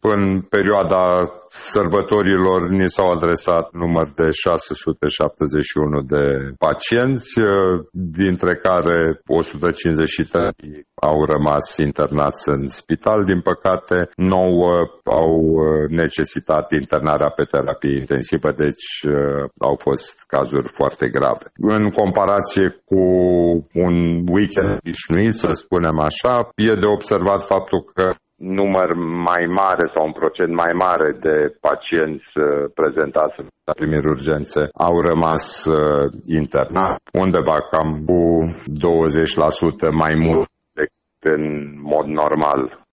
În perioada sărbătorilor ni s-au adresat număr de 671 de pacienți, dintre care 153 au rămas internați în spital. Din păcate, 9 au necesitat internarea pe terapie intensivă, deci au fost cazuri foarte grave. În comparație cu un weekend obișnuit, să spunem așa, e de observat faptul că număr mai mare sau un procent mai mare de pacienți prezentați la primiri urgențe au rămas internați, undeva cam cu 20% mai mult decât în mod normal